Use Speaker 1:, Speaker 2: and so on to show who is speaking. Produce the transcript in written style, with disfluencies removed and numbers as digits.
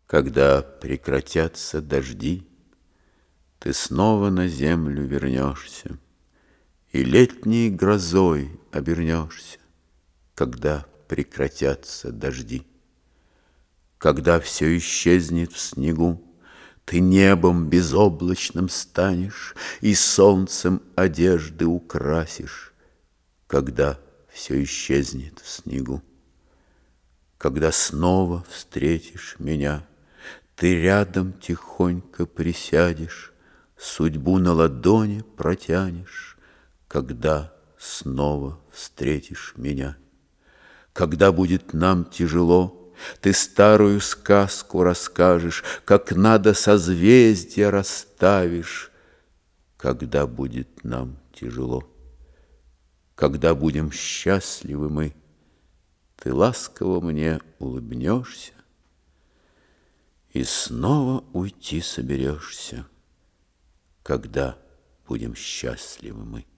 Speaker 1: Когда прекратятся дожди, ты снова на землю вернешься и летней грозой обернешься, когда прекратятся дожди. Когда все исчезнет в снегу, ты небом безоблачным станешь и солнцем одежды украсишь, когда все исчезнет в снегу. Когда снова встретишь меня, ты рядом тихонько присядешь, судьбу на ладони протянешь, когда снова встретишь меня. Когда будет нам тяжело, ты старую сказку расскажешь, как надо созвездия расставишь. Когда будет нам тяжело, когда будем счастливы мы, ты ласково мне улыбнешься и снова уйти соберешься, когда будем счастливы мы.